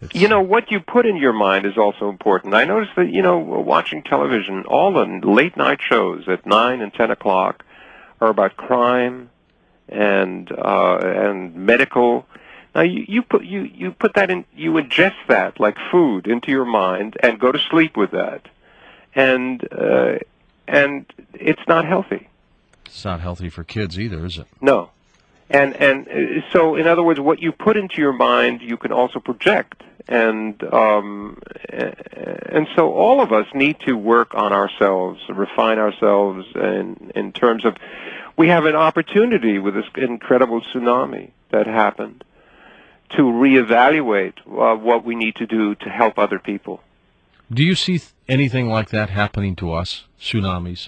You know, what you put in your mind is also important. I noticed that, watching television, all the late-night shows at 9 and 10 o'clock are about crime and medical. Now, you put that in, you ingest that like food into your mind and go to sleep with that. And it's not healthy. It's not healthy for kids either, is it? No. And so, in other words, what you put into your mind, you can also project. And so all of us need to work on ourselves, refine ourselves in terms of, we have an opportunity with this incredible tsunami that happened to reevaluate what we need to do to help other people. Do you see anything like that happening to us, tsunamis?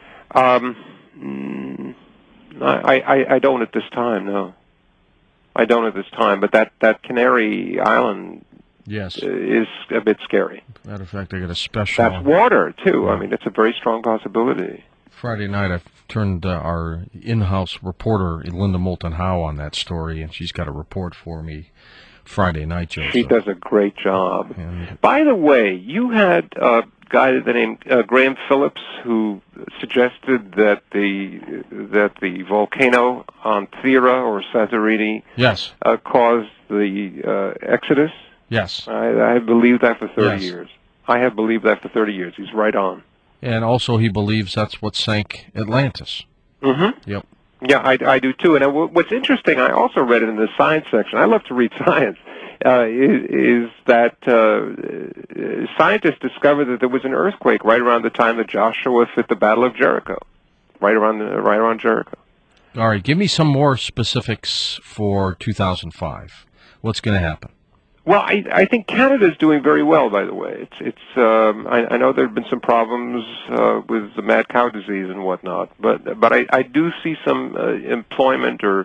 I don't at this time, no. I don't at this time, but that Canary Island is a bit scary. Matter of fact, I got a special... That's water, too. Yeah. I mean, it's a very strong possibility. Friday night, I turned our in-house reporter, Linda Moulton Howe, on that story, and she's got a report for me Friday night, Joseph. She does a great job. And by the way, you had a guy named Graham Phillips who suggested that the volcano on Thera or Santorini caused the exodus. Yes. I have believed that for 30 years. I have believed that for 30 years. He's right on. And also he believes that's what sank Atlantis. Mm-hmm. Yep. Yeah, I do too. And what's interesting, I also read it in the science section. I love to read science. Is that scientists discovered that there was an earthquake right around the time that Joshua fit the Battle of Jericho, right around Jericho. All right, give me some more specifics for 2005. What's going to happen? Well, I think Canada's doing very well, by the way. I know there have been some problems with the mad cow disease and whatnot, but I do see some employment or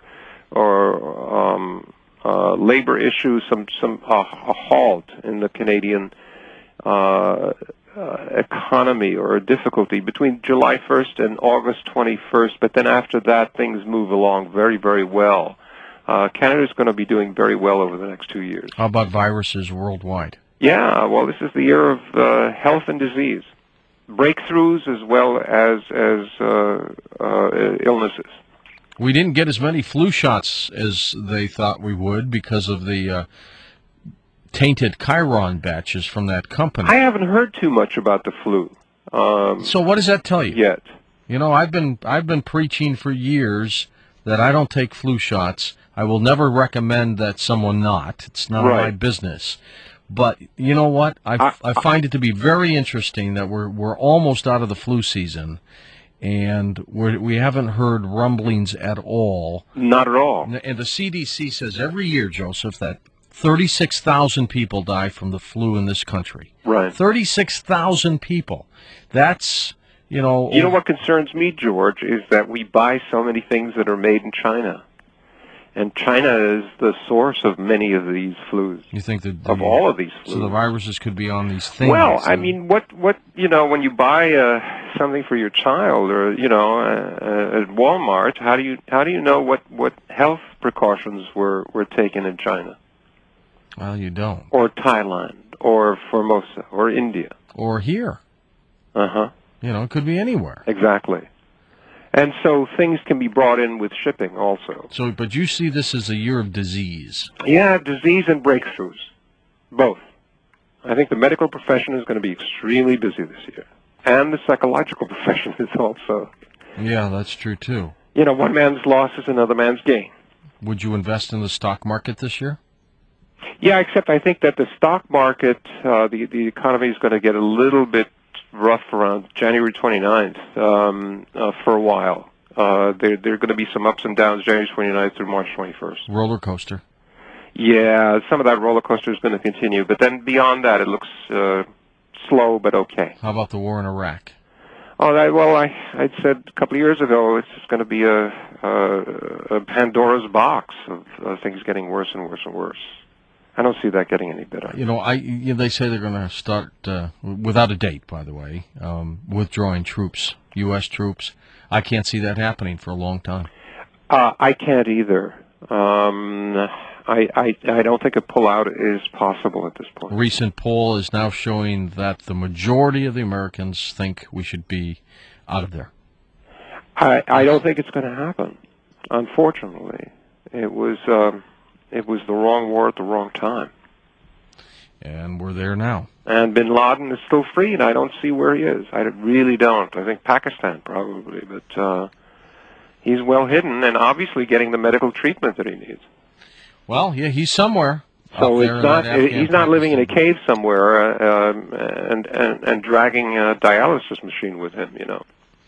labor issues, a halt in the Canadian economy, or a difficulty between July 1st and August 21st. But then after that, things move along very, very well. Canada's going to be doing very well over the next 2 years. How about viruses worldwide? Yeah, well, this is the year of health and disease, breakthroughs as well as illnesses. We didn't get as many flu shots as they thought we would because of the tainted Chiron batches from that company. I haven't heard too much about the flu. So what does that tell you? Yet. You know, I've been preaching for years that I don't take flu shots. I will never recommend that someone not. It's none of my business. But you know what? I find it to be very interesting that we're almost out of the flu season, and we haven't heard rumblings at all. Not at all. And the CDC says every year, Joseph, that 36,000 people die from the flu in this country. Right. 36,000 people. That's, You know what concerns me, George, is that we buy so many things that are made in China. And China is the source of many of these flus. You think that of all of these flus? So the viruses could be on these things. Well, I mean, what when you buy something for your child, or at Walmart, how do you know what health precautions were taken in China? Well, you don't. Or Thailand, or Formosa, or India, or here. It could be anywhere. Exactly. And so things can be brought in with shipping also. So, but you see this as a year of disease. Yeah, disease and breakthroughs. Both. I think the medical profession is going to be extremely busy this year. And the psychological profession is also. Yeah, that's true too. One man's loss is another man's gain. Would you invest in the stock market this year? Yeah, except I think that the stock market, the economy is going to get a little bit rough around January 29th for a while. There are going to be some ups and downs January 29th through March 21st. Roller coaster. Yeah, some of that roller coaster is going to continue. But then beyond that, it looks slow but okay. How about the war in Iraq? I'd said a couple of years ago it's just going to be a Pandora's box of things getting worse and worse and worse. I don't see that getting any better. They say they're going to start, without a date, by the way, withdrawing troops, U.S. troops. I can't see that happening for a long time. I can't either. I don't think a pullout is possible at this point. A recent poll is now showing that the majority of the Americans think we should be out of there. I don't think it's going to happen. Unfortunately, it was the wrong war at the wrong time. And we're there now. And Bin Laden is still free, and I don't see where he is. I really don't. I think Pakistan probably, but he's well hidden and obviously getting the medical treatment that he needs. Well, yeah, he's somewhere. So it's not. He's not living in a cave somewhere and dragging a dialysis machine with him.